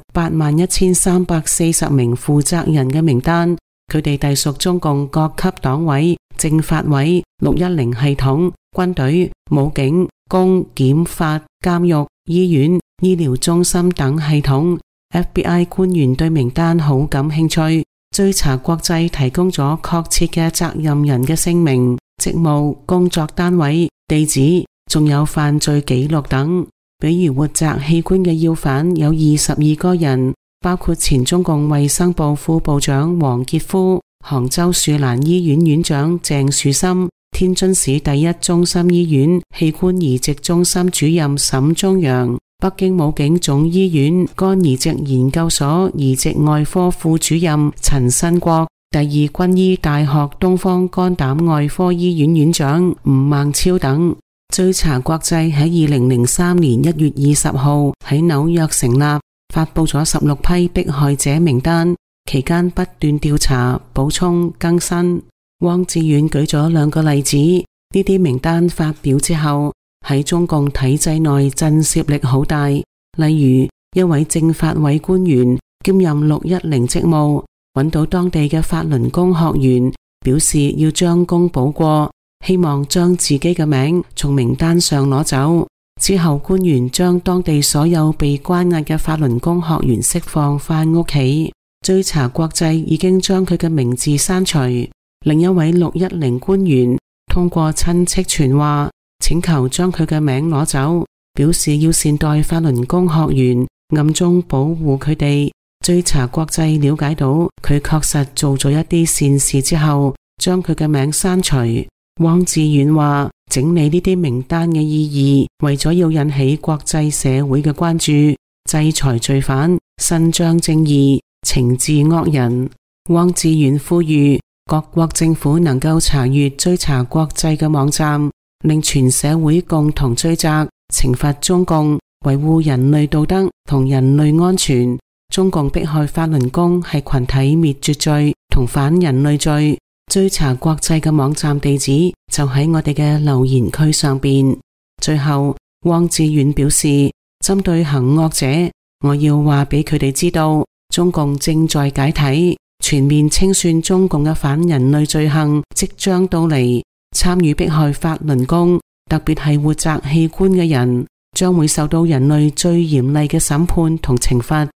81,340名負責人嘅名單，佢哋隸屬中共各級黨委、政法委、610系統、軍隊、武警、公檢法、監獄、醫院、醫療中心等系統。FBI 官員對名單好感興趣，追查國際提供咗確切嘅責任人嘅姓名、職務、工作單位、地址，仲有犯罪記錄等。比如活摘器官嘅要犯有22個人，包括前中共衛生部副部長黃傑夫、杭州樹蘭醫院院長鄭樹森、天津市第一中心醫院器官移植中心主任沈忠陽、北京武警總醫院肝移植研究所移植外科副主任陳新國、第二軍醫大學東方肝膽外科醫院院長吳孟超等。追查國際喺2003年1月20號喺紐約成立，發佈咗16批迫害者名單，期間不斷調查、補充、更新。汪志遠舉咗2個例子，呢啲名單發表之後，喺中共體制內震懾力好大。例如一位政法委官員兼任610職務，揾到當地嘅法輪功學員，表示要將功補過，希望將自己嘅名從名單上攞走。之後官員將當地所有被關押嘅法輪功學員釋放返屋企。追查國際已經將佢嘅名字刪除。另一位610官員通過親戚傳話，請求將佢嘅名攞走，表示要善待法輪功學員，暗中保護佢哋。追查國際了解到佢確實做咗一啲善事之後，將佢嘅名刪除。汪志遠話，整理呢啲名單嘅意義，為咗要引起國際社會嘅關注，制裁罪犯，伸張正義，懲治惡人。汪志遠呼籲各國政府能夠查閱追查國際嘅網站，令全社會共同追責，懲罰中共，維護人類道德同人類安全。中共迫害法輪功係群體滅絕罪同反人類罪。追查國際嘅網站地址就喺我哋嘅留言區上邊。最後，汪志遠表示，針對行惡者，我要話俾佢哋知道，中共正在解體，全面清算中共嘅反人類罪行即將到嚟。參與迫害法輪功，特別係活摘器官嘅人，將會受到人類最嚴厲嘅審判同懲罰。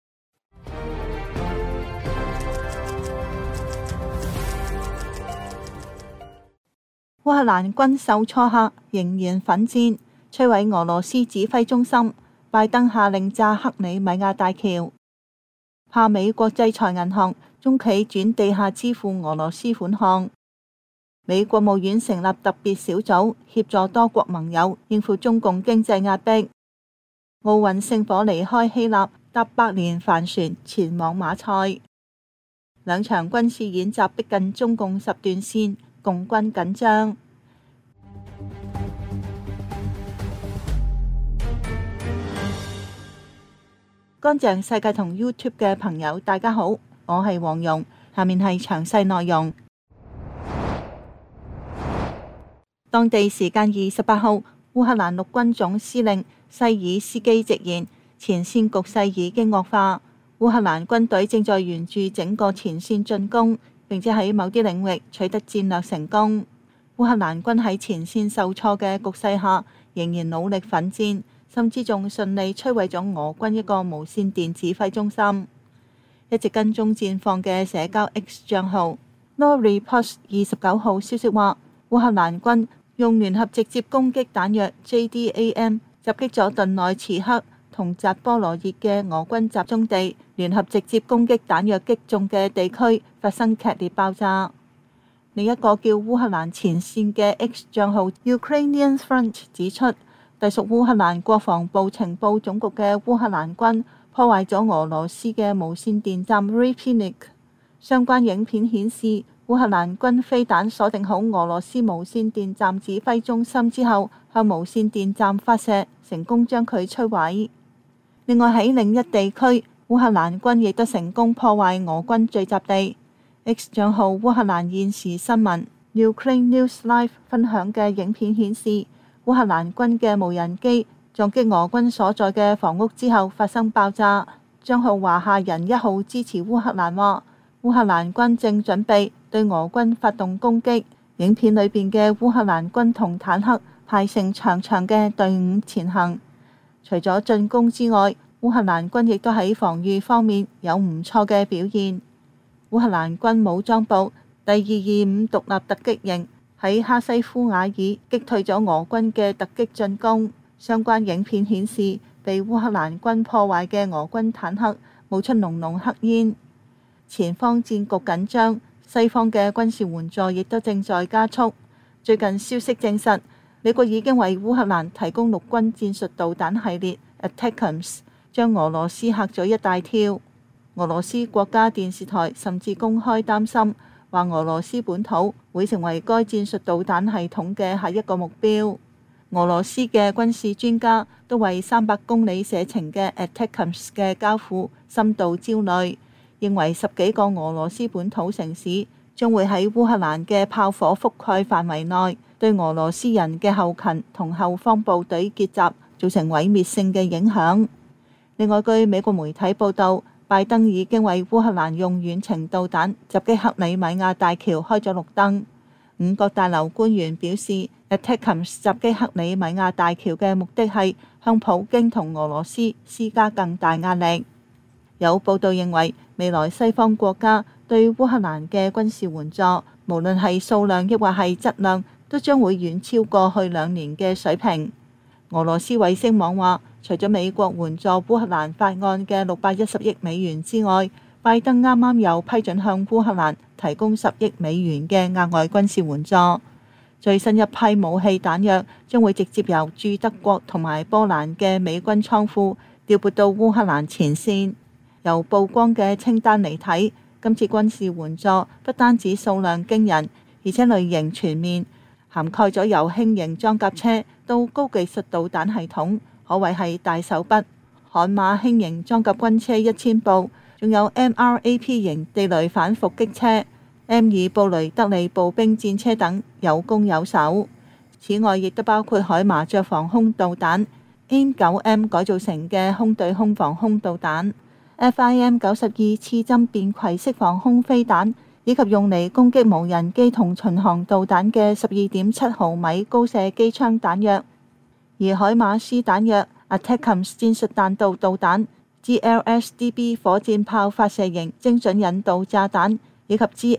烏克蘭軍受挫嚇，仍然奮戰，摧毀俄羅斯指揮中心。拜登下令炸克里米亞大橋。怕美國制裁銀行，中企轉地下支付俄羅斯款項。美國務院成立特別小組，協助多國盟友應付中共經濟壓迫。奧運聖火離開希臘，搭百年帆船前往馬賽。兩場軍事演習逼近中共10段線，共軍緊張。乾淨世界同 YouTube 嘅朋友，大家好，我係黃蓉，下面係詳細內容。當地時間28號，烏克蘭陸軍總司令西爾斯基直言，前線局勢已經惡化，烏克蘭軍隊正在沿住整個前線進攻，並且喺某啲領域取得戰略成功。烏克蘭軍喺前線受挫嘅局勢下，仍然努力奮戰，甚至仲順利摧毀咗俄軍一個無線電指揮中心。一直跟蹤戰況嘅社交 X 賬號 Nori Post 29號消息話，烏克蘭軍用聯合直接攻擊彈藥 JDAM 襲擊咗頓內茨克同扎波羅熱嘅俄軍集中地，聯合直接攻擊彈藥擊中嘅地區發生劇烈爆炸。另一個叫烏克蘭前線嘅 X 賬號 Ukrainian Front 指出，隸屬烏克蘭國防部情報總局嘅烏克蘭軍破壞咗俄羅斯嘅無線電站 Ripinnik。相關影片顯示，烏烏克蘭軍飛彈鎖定好俄羅斯無線電站指揮中心之後，向無線電站發射，成功將佢摧毀。另外喺另一地區，烏克蘭軍亦都成功破壞俄軍聚集地。X 帳號烏克蘭現時新聞 Ukraine News Live 分享嘅影片顯示，烏克蘭軍嘅無人機撞擊俄軍所在嘅房屋之後發生爆炸。帳號華夏人1號支持烏克蘭話，烏克蘭軍正準備對俄軍發動攻擊。影片裏邊嘅烏克蘭軍同坦克排成長長嘅隊伍前行。除咗進攻之外，烏克蘭軍亦都喺防禦方面有唔錯嘅表現。烏克蘭軍武裝部第225獨立突擊營喺哈西夫瓦爾擊退咗俄軍嘅突擊進攻。相關影片顯示，被烏克蘭軍破壞嘅俄軍坦克冒出濃濃黑煙。前方戰局緊張，西方嘅軍事援助亦都正在加速。最近消息證實，美國已經為烏克蘭提供陸軍戰術導彈系列 ATACMS， 將俄羅斯嚇咗一大跳。俄羅斯國家電視台甚至公開擔心，話俄羅斯本土會成為該戰術導彈系統嘅下一個目標。俄羅斯嘅軍事專家都為300公里射程嘅 ATACMS 嘅交付深度焦慮，認為10幾個俄羅斯本土城市將會喺烏克蘭嘅炮火覆蓋範圍內，對俄羅斯人嘅後勤同後方部隊結集造成毀滅性嘅影響。另外，據美國媒體報導，拜登已經為烏克蘭用遠程導彈襲擊克里米亞大橋開咗綠燈。五角大樓官員表示，ATACMS 襲擊克里米亞大橋嘅目的係向普京同俄羅斯施加更大壓力。有報道認為，未來西方國家對烏克蘭嘅軍事援助，無論係數量抑或係質量，都將會遠超過去2年嘅水平。俄羅斯衛星網話，除咗美國援助烏克蘭法案嘅610億美元之外，拜登啱啱又批准向烏克蘭提供10億美元嘅額外軍事援助。最新一批武器彈藥將會直接由駐德國同埋波蘭嘅美軍倉庫調撥到烏克蘭前線。由曝光嘅清單嚟睇，今次軍事援助不單止數量驚人，而且類型全面，涵蓋咗由輕型裝甲車到高技術導彈系統，可謂係大手筆。悍馬輕型裝甲軍車1000部，仲有 MRAP 型地雷反伏擊車、M2 布雷德利步兵戰車等有攻有守。此外，亦都包括海麻雀防空導彈、AIM-9M 改造成嘅空對空防空導彈、FIM-92刺針便攜式防空飛彈，以及用嚟攻擊無人機同巡航導彈嘅12.7毫米高射機槍彈藥。而海馬斯彈藥、ATACMS 戰術彈道導彈、GLSDB 火箭炮發射型精準引導炸彈，以及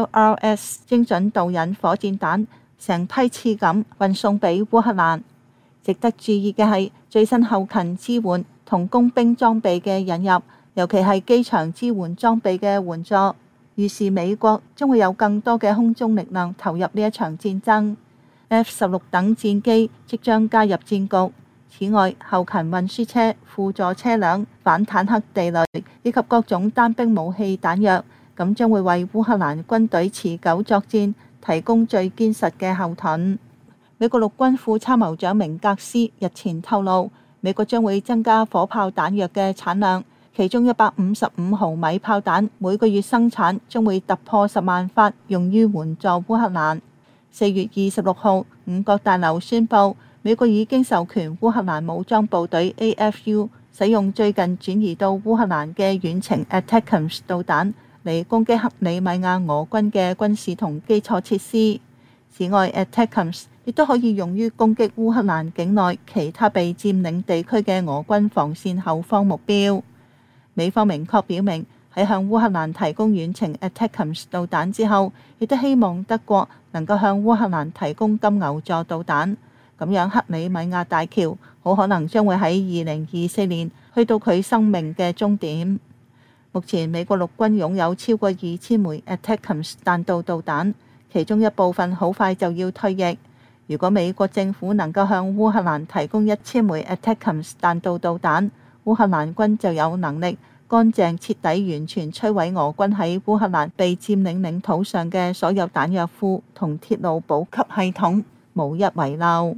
GMLRS 精準導引火箭彈，成批次咁運送俾烏克蘭。值得注意嘅係，最新後勤支援同工兵裝備嘅引入，尤其係機場支援裝備嘅援助，預示美國將會有更多嘅空中力量投入呢一場戰爭。F-16等戰機即將加入戰局。此外，後勤運輸車、輔助車輛、反坦克地雷以及各種單兵武器彈藥，咁將會為烏克蘭軍隊持久作戰提供最堅實嘅後盾。美國陸軍副參謀長明格斯日前透露，美國將會增加火炮彈藥嘅產量，其中155毫米炮彈每個月生產將會突破10萬發，用於援助烏克蘭。4月26號，五角大樓宣布，美國已經授權烏克蘭武裝部隊 AFU 使用最近轉移到烏克蘭嘅遠程 ATACMS 導彈嚟攻擊克里米亞俄軍嘅軍事同基礎設施。此外，ATACMS 亦都可以用於攻擊烏克蘭境內其他被佔領地區嘅俄軍防線後方目標。美方明確表明，喺向烏克蘭提供遠程 ATACMS 導彈之後，亦都希望德國能夠向烏克蘭提供金牛座導彈。咁樣克里米亞大橋好可能將會喺2024年去到佢生命嘅終點。目前美國陸軍擁有超過2000枚 ATACMS 彈道導彈，其中一部分好快就要退役。如果美國政府能夠向烏克蘭提供1000枚 ATACMS 彈道導彈，烏克蘭軍就有能力乾淨徹底完全摧毀俄軍喺烏克蘭被佔領領土上嘅所有彈藥庫同鐵路補給系統，無一遺漏。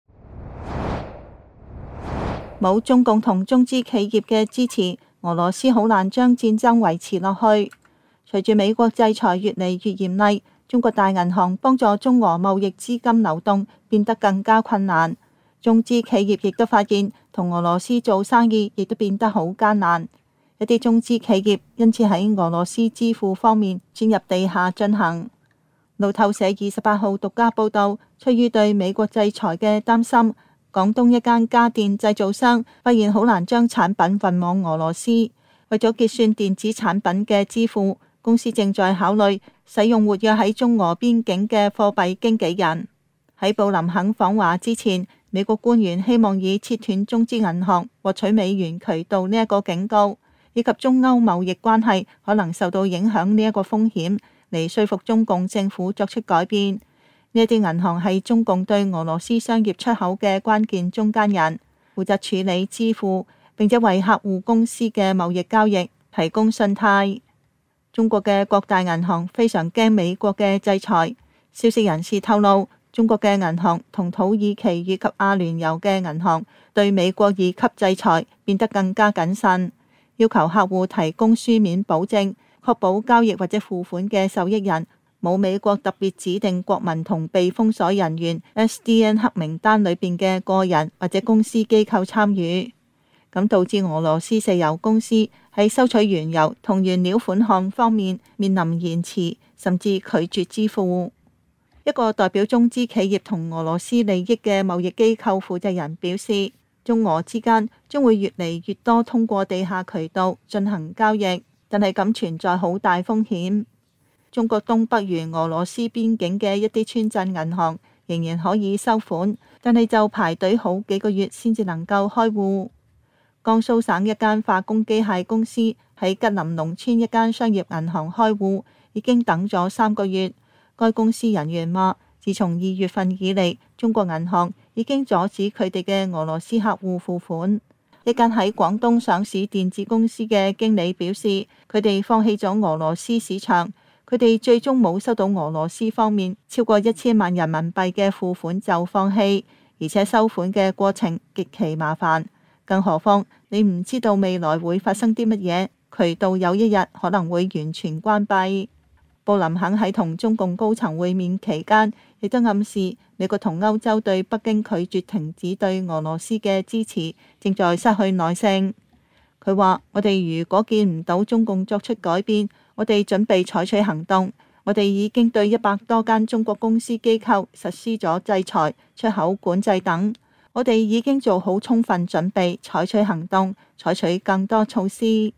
冇中共同中資企業嘅支持，俄羅斯好難將戰爭維持落去。隨住美國制裁越嚟越嚴厲，中國大銀行幫助中俄貿易資金流動變得更加困難。中資企業亦都發現同俄羅斯做生意亦都變得好艱難。一啲中資企業因此喺俄羅斯支付方面轉入地下進行。路透社28號獨家報道，出於對美國制裁嘅擔心，廣東一間家電製造商發現好難將產品運往俄羅斯，為咗結算電子產品嘅支付，公司正在考慮使用活躍喺中俄邊境嘅貨幣經紀人。喺布林肯訪華之前，美國官員希望以切斷中資銀行獲取美元渠道呢一個警告，以及中歐貿易關係可能受到影響呢一個風險，嚟說服中共政府作出改變。呢一啲銀行係中共對俄羅斯商業出口嘅關鍵中間人，負責處理支付，並且為客戶公司嘅貿易交易提供信貸。中國嘅各大銀行非常驚美國嘅制裁。消息人士透露，中國嘅銀行同土耳其以及阿聯酋嘅銀行對美國2級制裁變得更加謹慎，要求客戶提供書面保證，確保交易或者付款嘅受益人冇美國特別指定國民同被封鎖人員 SDN 黑名單裏邊嘅個人或者公司機構參與，咁導致俄羅斯石油公司喺收取原油同原料款項方面面臨延遲，甚至拒絕支付。一個代表中資企業同俄羅斯利益嘅貿易機構負責人表示，中俄之間將會越嚟越多通過地下渠道進行交易，但係咁存在好大風險。中國東北沿俄羅斯邊境嘅一啲村鎮銀行仍然可以收款，但係就排隊好幾個月先至能夠開戶。江蘇省一間化工機械公司喺吉林農村一間商業銀行開戶，已經等咗3個月。該公司人員話，自從2月份以嚟，中國銀行已經阻止佢哋嘅俄羅斯客戶付款。一間喺廣東上市電子公司嘅經理表示，佢哋放棄咗俄羅斯市場。佢哋最終冇收到俄羅斯方面超過1000萬人民幣嘅付款就放棄，而且收款嘅過程極其麻煩。更何況你唔知道未來會發生啲乜嘢，渠道有一日可能會完全關閉。布林肯喺同中共高層會面期間，亦都暗示美國同歐洲對北京拒絕停止對俄羅斯嘅支持，正在失去耐性。佢話：我哋如果見唔到中共作出改變，我哋準備採取行動。我哋已經對100多間中國公司機構實施咗制裁、出口管制等。我哋已經做好充分準備，採取行動，採取更多措施。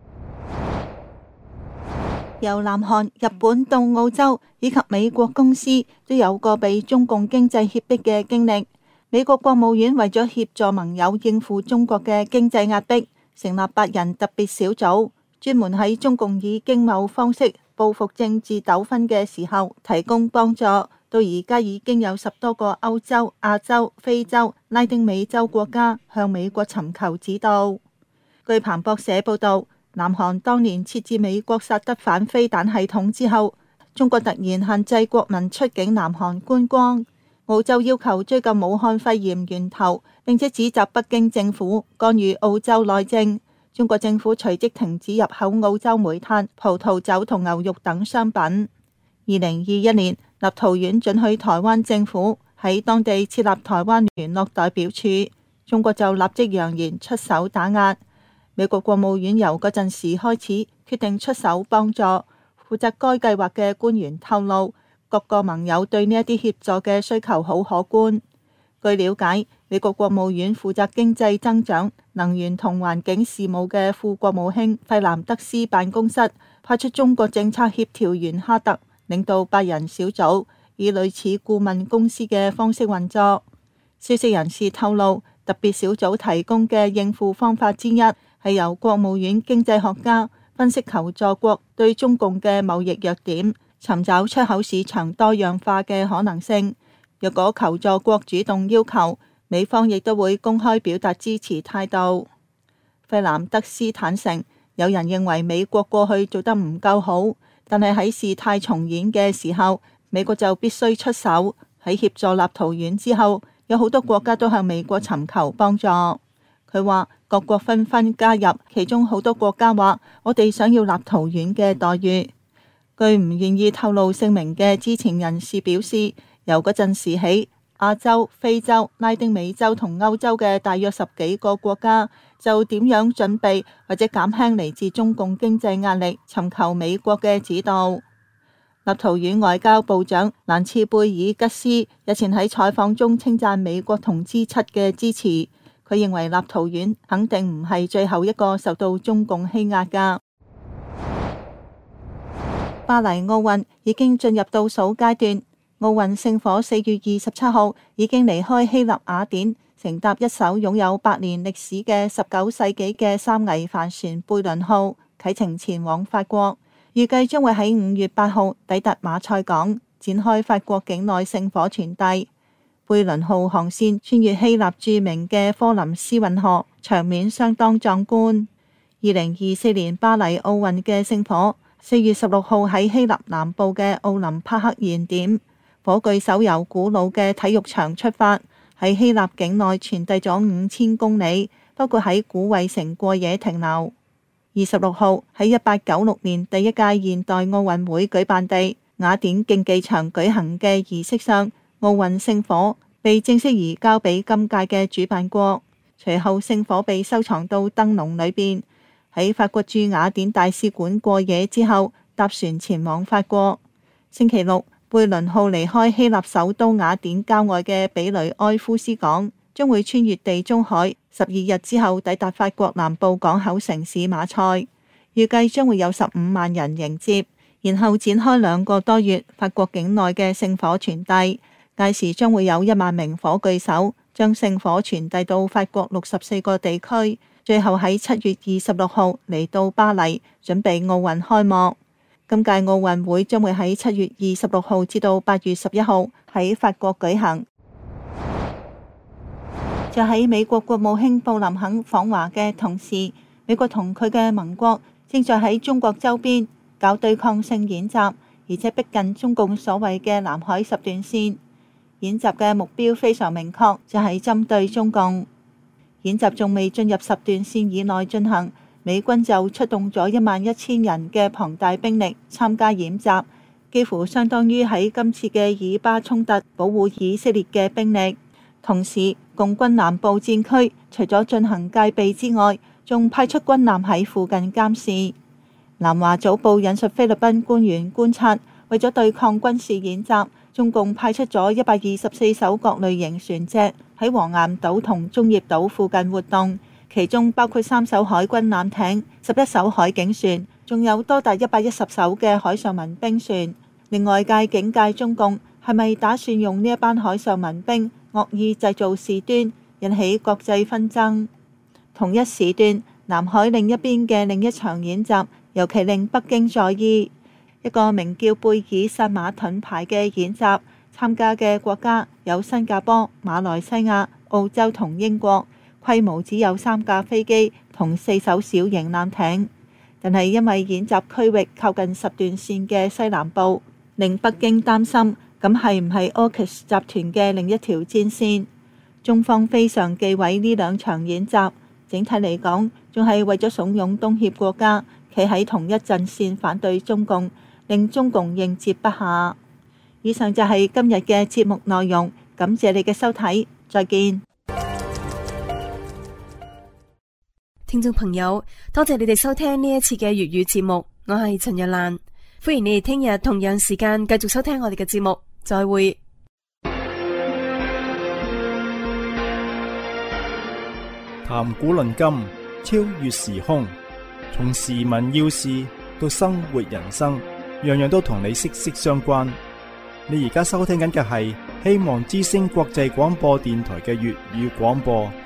由南韓、日本到澳洲以及美國公司都有過被中共經濟脅迫嘅經歷。美國國務院為咗協助盟友應付中國嘅經濟壓迫，成立8人特別小組，專門喺中共以經貿方式報復政治糾紛嘅時候提供幫助。到而家已經有10多個歐洲、亞洲、非洲、拉丁美洲國家向美國尋求指導。據彭博社報道，南韓當年設置美國薩德反飛彈系統之後，中國突然限制國民出境南韓觀光。澳洲要求追究武漢肺炎源頭，並且指責北京政府干預澳洲內政。中國政府隨即停止入口澳洲煤炭、葡萄酒同牛肉等商品。2021年，立陶宛准許台灣政府喺當地設立台灣聯絡代表處，中國就立即揚言出手打壓。美國國務院由嗰陣時開始決定出手幫助。負責該計劃嘅官員透露，各個盟友對呢一啲協助嘅需求好可觀。據了解，美國國務院負責經濟增長、能源同環境事務嘅副國務卿費南德斯辦公室派出中國政策協調員哈特領導8人小組，以類似顧問公司嘅方式運作。消息人士透露，特別小組提供嘅應付方法之一係由國務院經濟學家分析求助國對中共嘅貿易弱點，尋找出口市場多樣化嘅可能性。若果求助國主動要求，美方亦都會公開表達支持態度。費南德斯坦承， 有人認為美國過去做得唔夠好，但係喺事態重演嘅時候，美國就必須出手。喺協助立陶宛之後，有好多國家都向美國尋求幫助。佢話各國紛紛加入，其中好多國家話我哋想要立陶宛嘅待遇。據唔願意透露姓名嘅知情人士表示，由嗰陣時起，亞洲、非洲、拉丁美洲同歐洲嘅大約10幾個國家就點樣準備或者減輕嚟自中共經濟壓力，尋求美國嘅指導。立陶宛外交部長蘭茨貝爾吉斯日前喺採訪中稱讚美國同 G7 嘅支持，佢認為立陶宛肯定唔係最後一個受到中共欺壓㗎。巴黎奧運已經進入倒數階段，奧運聖火4月27號已經離開希臘雅典，乘搭一艘擁有100年歷史嘅19世紀嘅三桅帆船貝倫號啟程前往法國，預計將會喺5月8號抵達馬賽港，展開法國境內聖火傳遞。貝倫號航線穿越希臘著名嘅科林斯運河，場面相當壯觀。2024年巴黎奧運嘅聖火4月16號喺希臘南部嘅奧林匹克燃點，火炬手由古老嘅體育場出發，喺希臘境內傳遞咗5000公里，包括喺古衛城過夜停留。26號喺1896年第一屆現代奧運會舉辦地雅典競技場舉行嘅儀式上，奧運聖火被正式移交俾今屆嘅主辦國，隨後聖火被收藏到燈籠裏邊。喺法國駐雅典大使館過夜之後，搭船前往法國。星期六，貝倫號離開希臘首都雅典郊外嘅比雷埃夫斯港，將會穿越地中海，12日之後抵達法國南部港口城市馬賽，預計將會有15萬人迎接，然後展開2個多月法國境內嘅聖火傳遞。屆時將會有1萬名火炬手將聖火傳遞到法國64個地區。最後喺7月26號嚟到巴黎，準備奧運開幕。今屆奧運會將會喺7月26號至到8月11號喺法國舉行。就喺美國國務卿布林肯訪華嘅同時，美國同佢嘅盟國正在喺中國周邊搞對抗性演習，而且逼近中共所謂嘅南海10段線。演習嘅目標非常明確，就係針對中共。演習仲未進入10段線以內進行，美軍就出動咗11000人嘅龐大兵力參加演習，幾乎相當於喺今次嘅以巴衝突保護以色列嘅兵力。同時，共軍南部戰區除咗進行戒備之外，仲派出軍艦喺附近監視。南華早報引述菲律賓官員觀察，為咗對抗軍事演習，中共派出咗124艘各類型船隻喺黃岩島同中業島附近活動，其中包括3艘海軍艦艇、11艘海警船，仲有多達110艘嘅海上民兵船。令外界警戒中共係咪打算用呢一班海上民兵惡意製造事端，引起國際紛爭。同一時段，南海另一邊嘅另一場演習，尤其令北京在意。一個名叫貝爾薩馬盾牌嘅演習，參加嘅國家有新加坡、馬來西亞、澳洲同英國，規模只有3架飛機同4艘小型艦艇。但係因為演習區域靠近10段線嘅西南部，令北京擔心，咁係唔係 AUKUS 集團嘅另一條戰線？中方非常忌諱呢2場演習，整體嚟講，仲係為咗慫恿東協國家企喺同一陣線反對中共，令中共應接不暇。以上就係今日嘅節目內容，感謝你嘅收睇，再見。 聽眾朋友，多謝你哋收聽呢一次嘅粵語節目，我係陳日蘭，歡迎你哋聽日同樣時間繼續收聽我哋嘅節目，再會。 談古論今，超越時空，從時聞要事到生活人生，樣樣都同你息息相關。你而家收聽緊嘅係希望之聲國際廣播電台嘅粵語廣播。